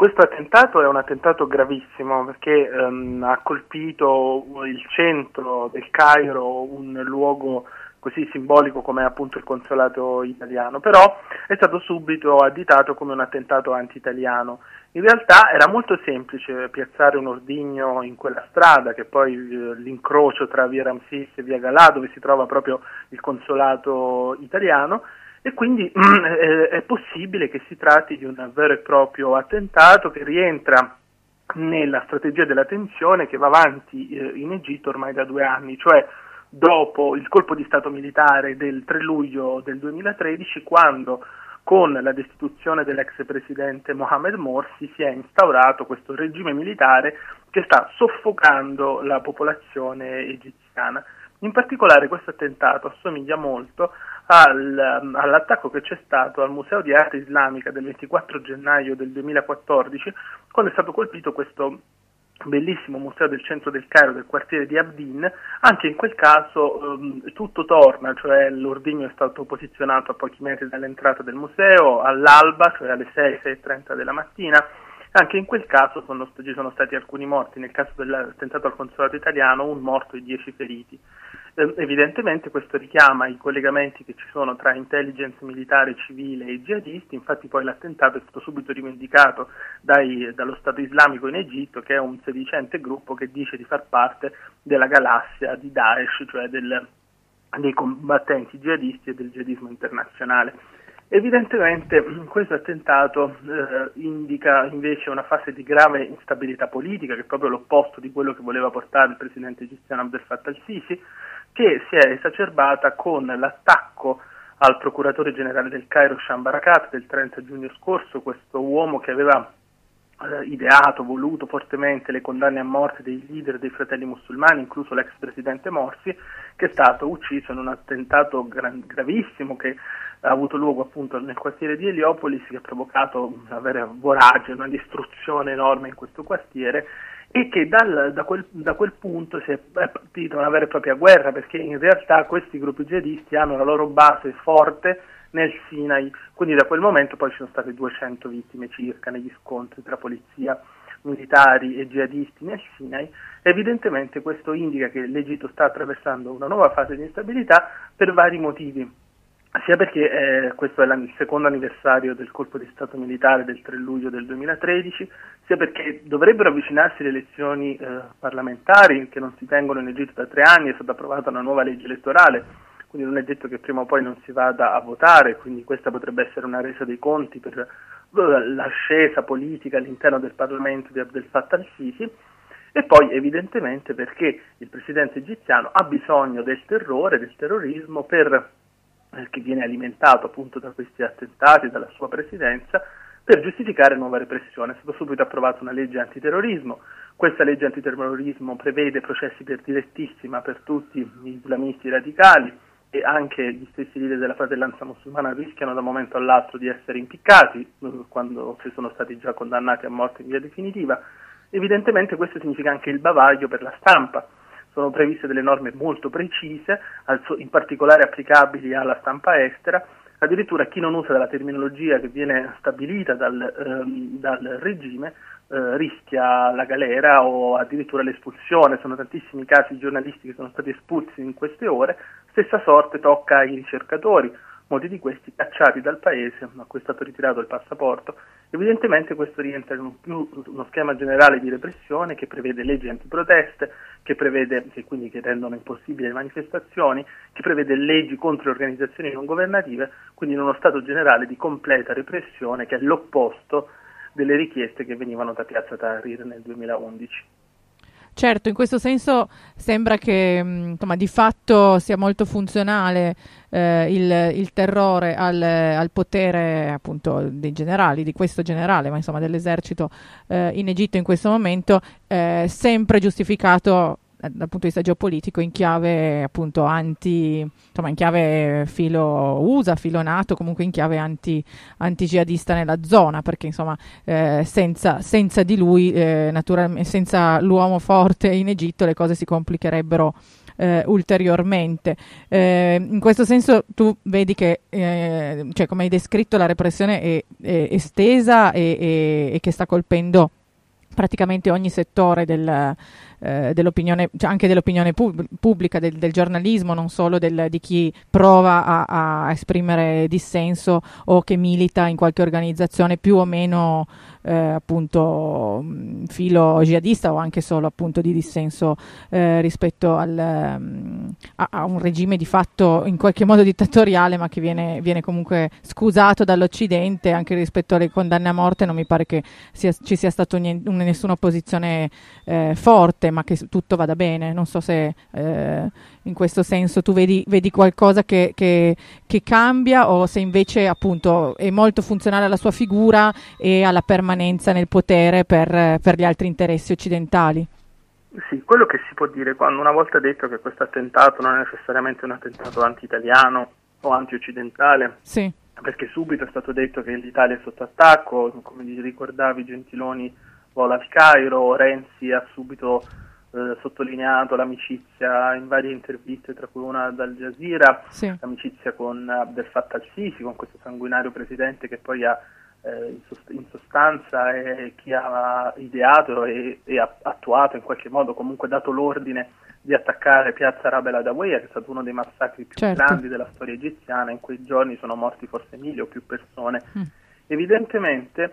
questo attentato è un attentato gravissimo perché ha colpito il centro del Cairo, un luogo così simbolico come appunto il consolato italiano, però è stato subito additato come un attentato anti-italiano. In realtà era molto semplice piazzare un ordigno in quella strada, che poi l'incrocio tra via Ramsis e via Galà, dove si trova proprio il consolato italiano, e quindi è possibile che si tratti di un vero e proprio attentato che rientra nella strategia della tensione che va avanti in Egitto ormai da 2 anni, cioè dopo il colpo di stato militare del 3 luglio del 2013, quando con la destituzione dell'ex presidente Mohamed Morsi si è instaurato questo regime militare che sta soffocando la popolazione egiziana. In particolare questo attentato assomiglia molto all'attacco che c'è stato al Museo di Arte Islamica del 24 gennaio del 2014, quando è stato colpito questo bellissimo museo del centro del Cairo, del quartiere di Abdin. Anche in quel caso tutto torna, cioè l'ordigno è stato posizionato a pochi metri dall'entrata del museo all'alba, cioè alle 6:30 della mattina. Anche in quel caso ci sono stati alcuni morti, nel caso dell'attentato al consolato italiano 1 morto e 10 feriti. Evidentemente questo richiama i collegamenti che ci sono tra intelligence militare civile e jihadisti, infatti poi l'attentato è stato subito rivendicato dallo Stato islamico in Egitto, che è un sedicente gruppo che dice di far parte della galassia di Daesh, cioè dei combattenti jihadisti e del jihadismo internazionale. Evidentemente questo attentato indica invece una fase di grave instabilità politica, che è proprio l'opposto di quello che voleva portare il presidente egiziano Abdel Fattah al-Sisi, che si è esacerbata con l'attacco al procuratore generale del Cairo Shan Barakat del 30 giugno scorso, questo uomo che aveva ideato, voluto fortemente le condanne a morte dei leader dei fratelli musulmani, incluso l'ex presidente Morsi, che è stato ucciso in un attentato gravissimo che ha avuto luogo appunto nel quartiere di Eliopolis, che ha provocato una vera voragine, una distruzione enorme in questo quartiere, e che da quel punto si è partita una vera e propria guerra, perché in realtà questi gruppi jihadisti hanno la loro base forte nel Sinai, quindi da quel momento poi ci sono state 200 vittime circa negli scontri tra polizia, militari e jihadisti nel Sinai. Evidentemente questo indica che l'Egitto sta attraversando una nuova fase di instabilità per vari motivi, sia perché questo è il secondo anniversario del colpo di stato militare del 3 luglio del 2013, sia perché dovrebbero avvicinarsi le elezioni parlamentari che non si tengono in Egitto da 3 anni, è stata approvata una nuova legge elettorale, quindi non è detto che prima o poi non si vada a votare, quindi questa potrebbe essere una resa dei conti per l'ascesa politica all'interno del Parlamento di Abdel Fattah al-Sisi, e poi evidentemente perché il presidente egiziano ha bisogno del terrore, del terrorismo che viene alimentato appunto da questi attentati, dalla sua presidenza, per giustificare nuova repressione. È stata subito approvata una legge antiterrorismo. Questa legge antiterrorismo prevede processi per direttissima per tutti gli islamisti radicali, e anche gli stessi leader della fratellanza musulmana rischiano da un momento all'altro di essere impiccati quando si sono stati già condannati a morte in via definitiva. Evidentemente questo significa anche il bavaglio per la stampa. Sono previste delle norme molto precise, in particolare applicabili alla stampa estera. Addirittura chi non usa della terminologia che viene stabilita dal regime rischia la galera o addirittura l'espulsione. Sono tantissimi casi di giornalisti che sono stati espulsi in queste ore. Stessa sorte tocca ai ricercatori, molti di questi cacciati dal paese a cui è stato ritirato il passaporto. Evidentemente questo rientra in uno schema generale di repressione che prevede leggi antiproteste, che rendono impossibili le manifestazioni, che prevede leggi contro le organizzazioni non governative, quindi in uno stato generale di completa repressione, che è l'opposto delle richieste che venivano da Piazza Tahrir nel 2011. Certo, in questo senso sembra che di fatto sia molto funzionale il terrore al potere appunto dei generali, di questo generale, ma insomma dell'esercito in Egitto in questo momento, sempre giustificato dal punto di vista geopolitico in chiave appunto in chiave filo USA, filo NATO, comunque in chiave anti-jihadista nella zona, perché insomma senza di lui, naturalmente senza l'uomo forte in Egitto le cose si complicherebbero ulteriormente. In questo senso tu vedi che, cioè, come hai descritto, la repressione è estesa e che sta colpendo praticamente ogni settore dell'opinione, cioè anche dell'opinione pubblica, del giornalismo, non solo di chi prova a esprimere dissenso o che milita in qualche organizzazione più o meno appunto filo jihadista o anche solo appunto di dissenso rispetto a un regime di fatto in qualche modo dittatoriale, ma che viene comunque scusato dall'Occidente. Anche rispetto alle condanne a morte non mi pare che ci sia stato nessuna opposizione forte, ma che tutto vada bene. Non so se in questo senso tu vedi qualcosa che cambia, o se invece appunto è molto funzionale alla sua figura e alla permanenza nel potere per gli altri interessi occidentali. Sì, quello che si può dire, quando una volta detto che questo attentato non è necessariamente un attentato anti-italiano o anti-occidentale, sì, perché subito è stato detto che l'Italia è sotto attacco, come ricordavi Gentiloni vola al Cairo, Renzi ha subito sottolineato l'amicizia in varie interviste, tra cui una dal Jazeera, sì, l'amicizia con Abdel Fattah al-Sisi, con questo sanguinario presidente che poi ha in sostanza è chi ha ideato e attuato, in qualche modo comunque dato l'ordine di attaccare Piazza Rabel Adawiya, che è stato uno dei massacri più grandi della storia egiziana. In quei giorni sono morti forse 1000 o più persone. Evidentemente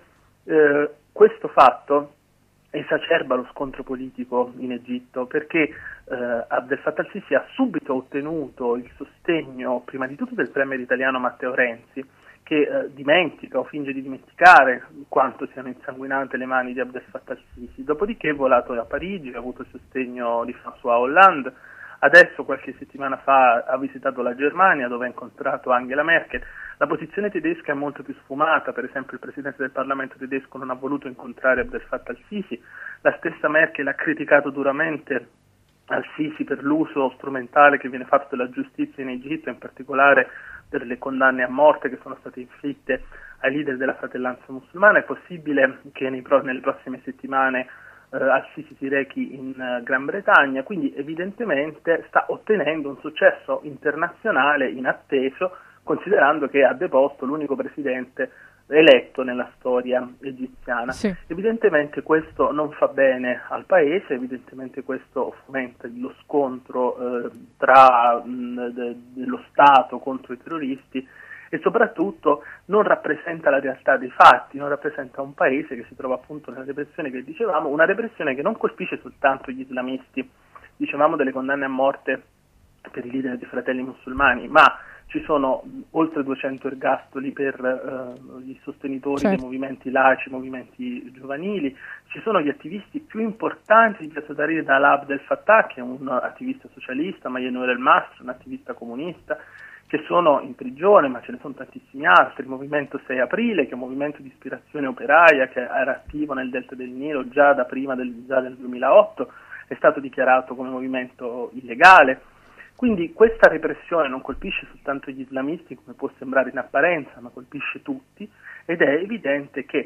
questo fatto esacerba lo scontro politico in Egitto, perché Abdel Fattah al-Sisi ha subito ottenuto il sostegno prima di tutto del premier italiano Matteo Renzi, che dimentica o finge di dimenticare quanto siano insanguinate le mani di Abdel Fattah al-Sisi. Dopodiché è volato a Parigi, ha avuto il sostegno di François Hollande. Adesso, qualche settimana fa, ha visitato la Germania, dove ha incontrato Angela Merkel. La posizione tedesca è molto più sfumata. Per esempio, il presidente del Parlamento tedesco non ha voluto incontrare Abdel Fattah al-Sisi. La stessa Merkel ha criticato duramente al-Sisi per l'uso strumentale che viene fatto della giustizia in Egitto, in particolare per le condanne a morte che sono state inflitte ai leader della fratellanza musulmana. È possibile che nelle prossime settimane al-Sisi si rechi in Gran Bretagna, quindi evidentemente sta ottenendo un successo internazionale inatteso, considerando che ha deposto l'unico presidente eletto nella storia egiziana. Sì. Evidentemente questo non fa bene al paese, evidentemente questo fomenta lo scontro tra dello Stato contro i terroristi, e soprattutto non rappresenta la realtà dei fatti, non rappresenta un paese che si trova appunto nella repressione che dicevamo, una repressione che non colpisce soltanto gli islamisti. Dicevamo delle condanne a morte per i leader dei Fratelli Musulmani, ma ci sono oltre 200 ergastoli per i sostenitori dei movimenti laici, movimenti giovanili. Ci sono gli attivisti più importanti di Piazza Tahrir, da Alaa Abdel Fattah, che è un attivista socialista, Mayen el-Masr, un attivista comunista, che sono in prigione, ma ce ne sono tantissimi altri. Il movimento 6 Aprile, che è un movimento di ispirazione operaia che era attivo nel Delta del Nilo già del 2008, è stato dichiarato come movimento illegale. Quindi questa repressione non colpisce soltanto gli islamisti, come può sembrare in apparenza, ma colpisce tutti, ed è evidente che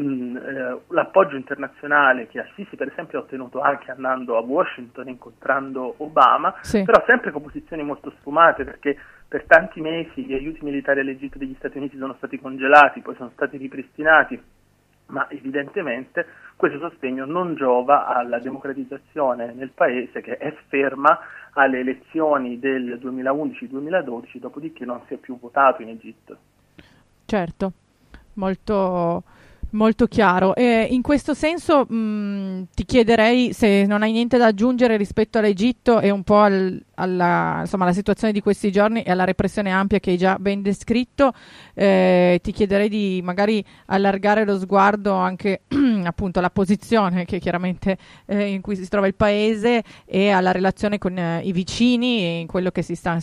l'appoggio internazionale che al-Sisi per esempio ha ottenuto anche andando a Washington, incontrando Obama, però sempre con posizioni molto sfumate, perché per tanti mesi gli aiuti militari all'Egitto degli Stati Uniti sono stati congelati, poi sono stati ripristinati, ma evidentemente questo sostegno non giova alla democratizzazione nel paese, che è ferma alle elezioni del 2011-2012, dopodiché non si è più votato in Egitto. Certo, molto, molto chiaro. E in questo senso ti chiederei se non hai niente da aggiungere rispetto all'Egitto e un po' alla situazione di questi giorni e alla repressione ampia che hai già ben descritto. Ti chiederei di magari allargare lo sguardo anche appunto alla posizione che chiaramente in cui si trova il paese e alla relazione con i vicini, e in quello che si sta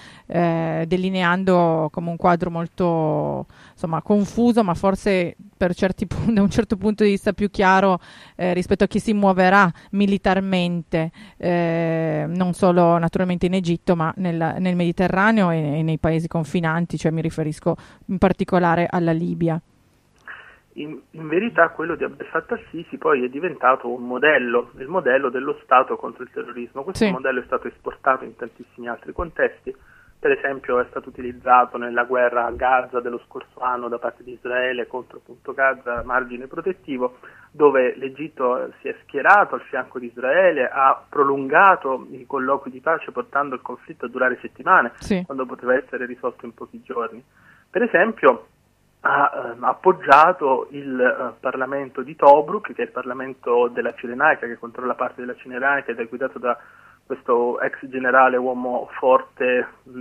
delineando come un quadro molto confuso, ma forse da un certo punto di vista più chiaro rispetto a chi si muoverà militarmente, non solo naturalmente in Egitto, ma nel Mediterraneo e nei paesi confinanti, cioè mi riferisco in particolare alla Libia. In verità quello di Abdel Fattah al-Sisi poi è diventato un modello, il modello dello Stato contro il terrorismo. Questo modello è stato esportato in tantissimi altri contesti, per esempio è stato utilizzato nella guerra a Gaza dello scorso anno da parte di Israele contro appunto Gaza, margine protettivo, dove l'Egitto si è schierato al fianco di Israele, ha prolungato i colloqui di pace portando il conflitto a durare settimane, quando poteva essere risolto in pochi giorni. Per esempio ha appoggiato il Parlamento di Tobruk, che è il Parlamento della Cirenaica, che controlla parte della Cirenaica ed è guidato da questo ex generale uomo forte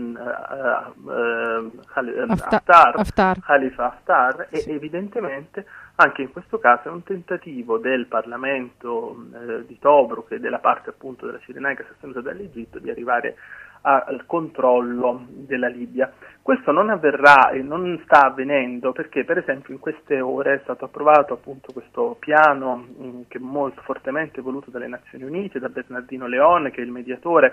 Khalifa Haftar, e evidentemente anche in questo caso è un tentativo del Parlamento di Tobruk e della parte appunto della Cirenaica sostenuta dall'Egitto di arrivare al controllo della Libia. Questo non avverrà e non sta avvenendo perché per esempio in queste ore è stato approvato appunto questo piano che è molto fortemente voluto dalle Nazioni Unite, da Bernardino Leon, che è il mediatore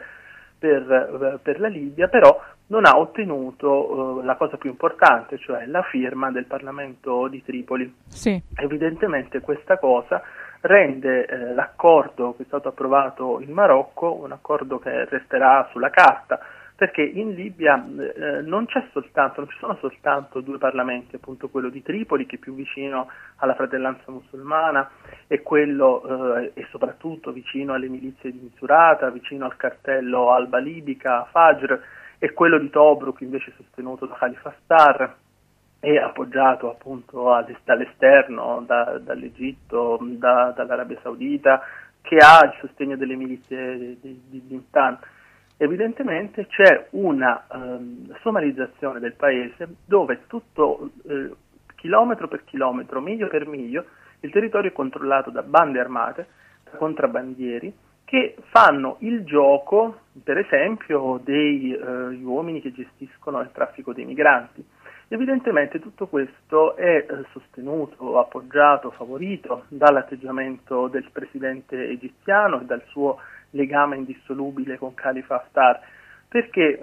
per la Libia, però non ha ottenuto la cosa più importante, cioè la firma del Parlamento di Tripoli. Evidentemente questa cosa rende l'accordo che è stato approvato in Marocco un accordo che resterà sulla carta, perché in Libia non ci sono soltanto due parlamenti, appunto quello di Tripoli che è più vicino alla fratellanza musulmana e quello e soprattutto vicino alle milizie di Misurata, vicino al cartello Alba Libica, Fajr, e quello di Tobruk invece sostenuto da Khalifa Haftar e appoggiato appunto dall'esterno, dall'Egitto, dall'Arabia Saudita, che ha il sostegno delle milizie di Bintan. Evidentemente c'è una somalizzazione del paese dove tutto chilometro per chilometro, miglio per miglio, il territorio è controllato da bande armate, da contrabbandieri, che fanno il gioco, per esempio, degli uomini che gestiscono il traffico dei migranti. Evidentemente tutto questo è sostenuto, appoggiato, favorito dall'atteggiamento del presidente egiziano e dal suo legame indissolubile con Khalifa Haftar, perché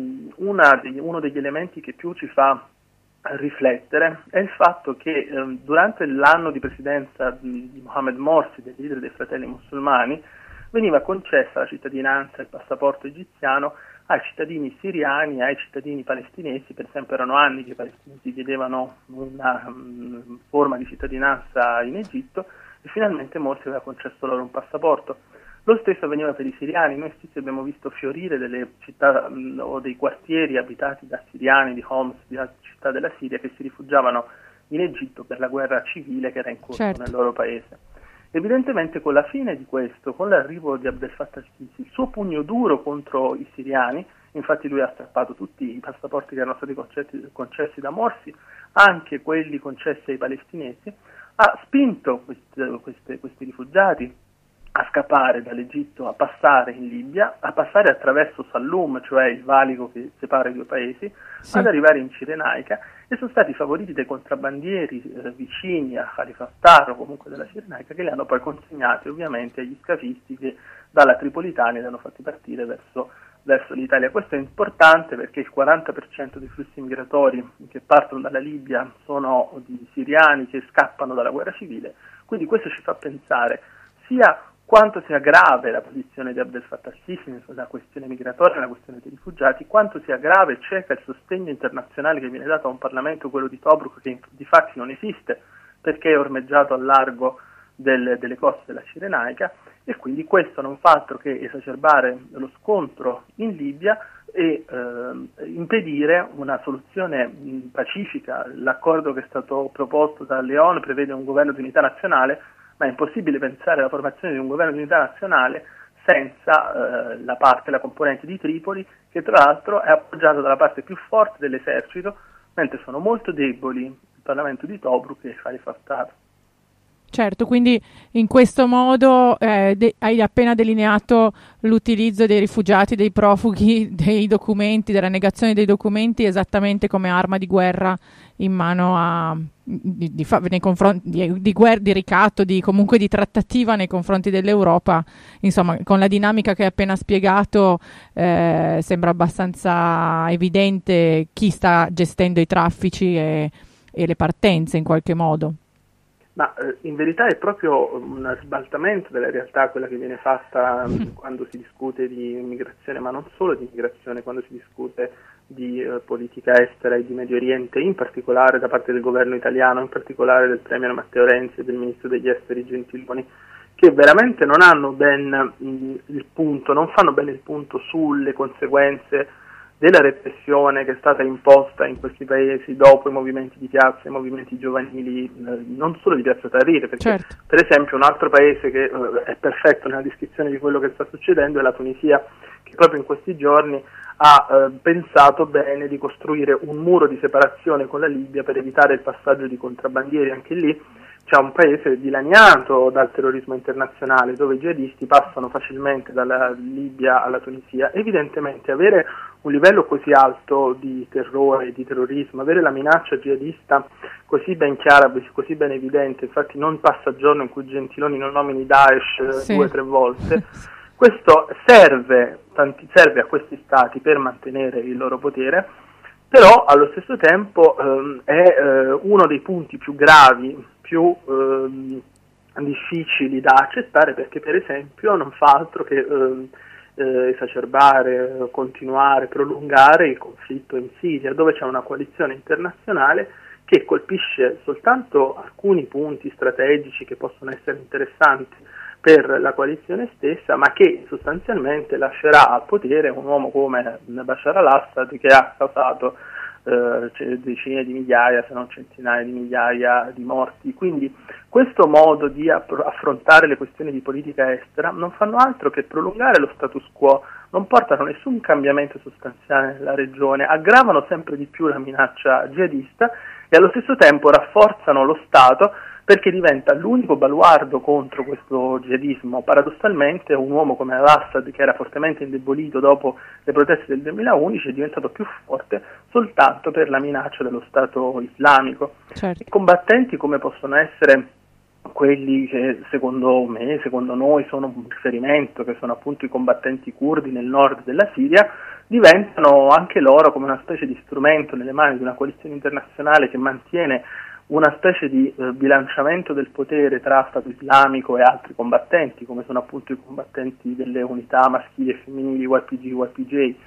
uno degli elementi che più ci fa riflettere è il fatto che durante l'anno di presidenza di Mohamed Morsi, del leader dei Fratelli Musulmani, veniva concessa la cittadinanza e il passaporto egiziano ai cittadini siriani e ai cittadini palestinesi. Per esempio erano anni che i palestinesi chiedevano una forma di cittadinanza in Egitto e finalmente Morsi aveva concesso loro un passaporto. Lo stesso avveniva per i siriani. Noi stessi abbiamo visto fiorire delle città o dei quartieri abitati da siriani di Homs, di altre città della Siria, che si rifugiavano in Egitto per la guerra civile che era in corso nel loro paese. Evidentemente con la fine di questo, con l'arrivo di Abdel Fattah al-Sisi, il suo pugno duro contro i siriani, infatti lui ha strappato tutti i passaporti che erano stati concessi da Morsi, anche quelli concessi ai palestinesi, ha spinto questi rifugiati a scappare dall'Egitto, a passare in Libia, a passare attraverso Sallum, cioè il valico che separa i due paesi, ad arrivare in Cirenaica, e sono stati favoriti dai contrabbandieri vicini a Khalifa Haftar o comunque della Cirenaica, che li hanno poi consegnati ovviamente agli scafisti che dalla Tripolitania li hanno fatti partire verso l'Italia. Questo è importante perché il 40% dei flussi migratori che partono dalla Libia sono di siriani che scappano dalla guerra civile, quindi questo ci fa pensare sia quanto sia grave la posizione di Abdel Fattah al-Sisi sulla questione migratoria, la questione dei rifugiati, quanto sia grave e cieca il sostegno internazionale che viene dato a un Parlamento, quello di Tobruk, che di fatti non esiste perché è ormeggiato al largo delle coste della Cirenaica, e quindi questo non fa altro che esacerbare lo scontro in Libia e impedire una soluzione pacifica. L'accordo che è stato proposto da Leon prevede un governo di unità nazionale, ma è impossibile pensare alla formazione di un governo di unità nazionale senza la componente di Tripoli, che tra l'altro è appoggiata dalla parte più forte dell'esercito, mentre sono molto deboli il Parlamento di Tobruk e Khalifa Haftar. Certo, quindi in questo modo hai appena delineato l'utilizzo dei rifugiati, dei profughi, dei documenti, della negazione dei documenti esattamente come arma di guerra in mano nei confronti di ricatto, comunque di trattativa nei confronti dell'Europa. Insomma, con la dinamica che hai appena spiegato sembra abbastanza evidente chi sta gestendo i traffici e le partenze in qualche modo. Ma in verità è proprio un sbaltamento della realtà quella che viene fatta quando si discute di immigrazione, ma non solo di immigrazione, quando si discute di politica estera e di Medio Oriente, in particolare da parte del governo italiano, in particolare del premier Matteo Renzi e del ministro degli esteri Gentiloni, che veramente non hanno ben il punto, non fanno bene il punto sulle conseguenze della repressione che è stata imposta in questi paesi dopo i movimenti di piazza, i movimenti giovanili, non solo di Piazza Tahrir, perché Certo. per esempio un altro paese che è perfetto nella descrizione di quello che sta succedendo è la Tunisia, che proprio in questi giorni ha pensato bene di costruire un muro di separazione con la Libia per evitare il passaggio di contrabbandieri. Anche lì c'è un paese dilaniato dal terrorismo internazionale, dove i jihadisti passano facilmente dalla Libia alla Tunisia. Evidentemente avere un livello così alto di terrore, di terrorismo, avere la minaccia jihadista così ben chiara, così ben evidente, infatti non passa giorno in cui Gentiloni non nomini Daesh 2 o 3 volte, questo serve a questi stati per mantenere il loro potere, però allo stesso tempo è uno dei punti più gravi, più difficili da accettare, perché per esempio non fa altro che esacerbare, continuare, prolungare il conflitto in Siria, dove c'è una coalizione internazionale che colpisce soltanto alcuni punti strategici che possono essere interessanti per la coalizione stessa, ma che sostanzialmente lascerà al potere un uomo come Bashar al-Assad, che ha causato decine di migliaia, se non centinaia di migliaia di morti. Quindi questo modo di affrontare le questioni di politica estera non fanno altro che prolungare lo status quo, non portano nessun cambiamento sostanziale nella regione, aggravano sempre di più la minaccia jihadista e allo stesso tempo rafforzano lo Stato, perché diventa l'unico baluardo contro questo jihadismo. Paradossalmente un uomo come al-Assad, che era fortemente indebolito dopo le proteste del 2011, è diventato più forte soltanto per la minaccia dello Stato islamico. Certo. I combattenti, come possono essere quelli che secondo me, secondo noi sono un riferimento, che sono appunto i combattenti curdi nel nord della Siria, diventano anche loro come una specie di strumento nelle mani di una coalizione internazionale che mantiene una specie di bilanciamento del potere tra Stato islamico e altri combattenti, come sono appunto i combattenti delle unità maschili e femminili YPG, YPJ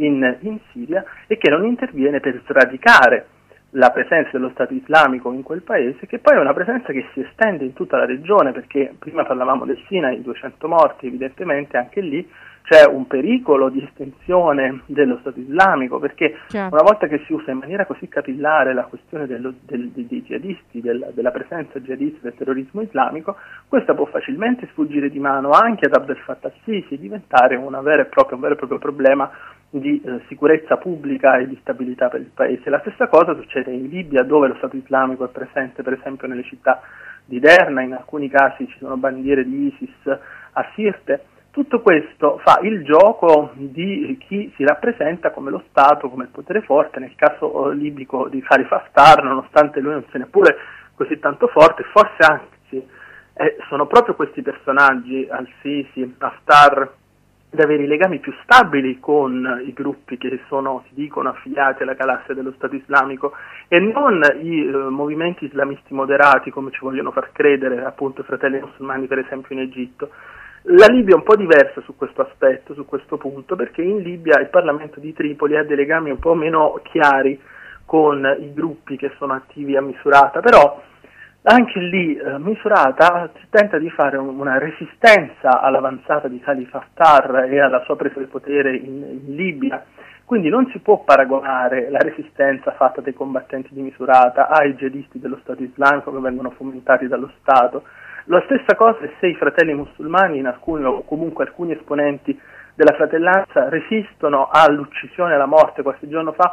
in Siria, e che non interviene per sradicare la presenza dello Stato islamico in quel paese, che poi è una presenza che si estende in tutta la regione, perché prima parlavamo del Sinai, 200 morti, evidentemente anche lì c'è un pericolo di estensione dello Stato islamico, perché una volta che si usa in maniera così capillare la questione dei jihadisti, della presenza jihadista del terrorismo islamico, questa può facilmente sfuggire di mano anche ad Abdel Fattah al-Sisi e diventare un vero e proprio problema di sicurezza pubblica e di stabilità per il paese. La stessa cosa succede in Libia, dove lo Stato islamico è presente per esempio nelle città di Derna, in alcuni casi ci sono bandiere di ISIS a Sirte. Tutto questo fa il gioco di chi si rappresenta come lo Stato, come il potere forte. Nel caso libico di Khalifa Haftar, nonostante lui non sia neppure così tanto forte, forse anzi sono proprio questi personaggi, al-Sisi, Haftar, ad avere i legami più stabili con i gruppi che si dicono affiliati alla galassia dello Stato islamico, e non i movimenti islamisti moderati come ci vogliono far credere appunto i fratelli musulmani per esempio in Egitto. La Libia è un po' diversa su questo aspetto, su questo punto, perché in Libia il Parlamento di Tripoli ha dei legami un po' meno chiari con i gruppi che sono attivi a Misurata, però anche lì Misurata tenta di fare una resistenza all'avanzata di Khalifa Haftar e alla sua presa del potere in Libia, quindi non si può paragonare la resistenza fatta dai combattenti di Misurata ai jihadisti dello Stato islamico che vengono fomentati dallo Stato. La stessa cosa è se i fratelli musulmani, o comunque alcuni esponenti della fratellanza, resistono all'uccisione e alla morte. Qualche giorno fa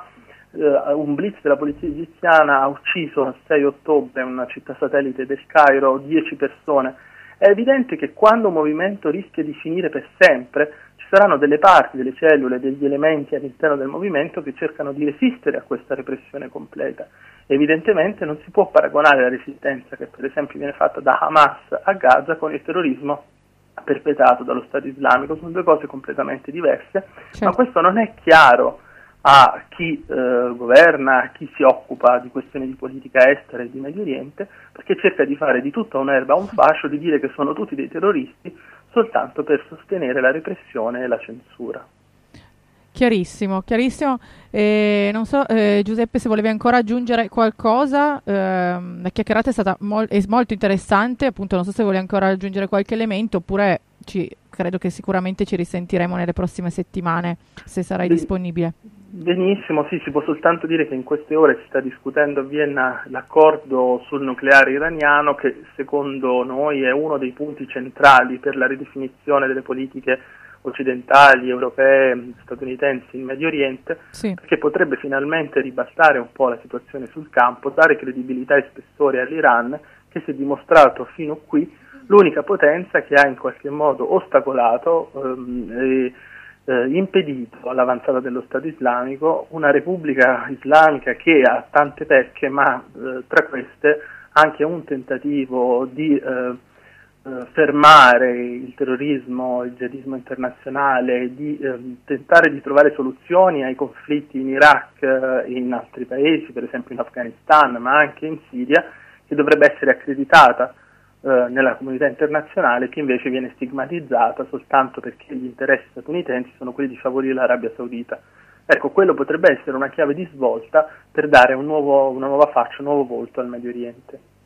un blitz della polizia egiziana ha ucciso il 6 ottobre in una città satellite del Cairo 10 persone. È evidente che quando un movimento rischia di finire per sempre, ci saranno delle parti, delle cellule, degli elementi all'interno del movimento che cercano di resistere a questa repressione completa. Evidentemente non si può paragonare la resistenza che per esempio viene fatta da Hamas a Gaza con il terrorismo perpetrato dallo Stato islamico. Sono due cose completamente diverse, ma questo non è chiaro a chi governa, a chi si occupa di questioni di politica estera e di Medio Oriente, perché cerca di fare di tutta un'erba un fascio, di dire che sono tutti dei terroristi soltanto per sostenere la repressione e la censura. Chiarissimo, chiarissimo. Non so, Giuseppe, se volevi ancora aggiungere qualcosa, la chiacchierata è stata è molto interessante, appunto non so se volevi ancora aggiungere qualche elemento, oppure credo che sicuramente ci risentiremo nelle prossime settimane, se sarai disponibile. Benissimo, sì, si può soltanto dire che in queste ore si sta discutendo a Vienna l'accordo sul nucleare iraniano, che secondo noi è uno dei punti centrali per la ridefinizione delle politiche occidentali, europee, statunitensi in Medio Oriente, sì, perché potrebbe finalmente ribaltare un po' la situazione sul campo, dare credibilità e spessore all'Iran, che si è dimostrato fino a qui l'unica potenza che ha in qualche modo ostacolato e impedito l'avanzata dello Stato islamico, una repubblica islamica che ha tante pecche, ma tra queste anche un tentativo di fermare il terrorismo, il jihadismo internazionale, di tentare di trovare soluzioni ai conflitti in Iraq e in altri paesi, per esempio in Afghanistan, ma anche in Siria, che dovrebbe essere accreditata nella comunità internazionale, che invece viene stigmatizzata soltanto perché gli interessi statunitensi sono quelli di favorire l'Arabia Saudita. Ecco, quello potrebbe essere una chiave di svolta per dare una nuova faccia, un nuovo volto al Medio Oriente.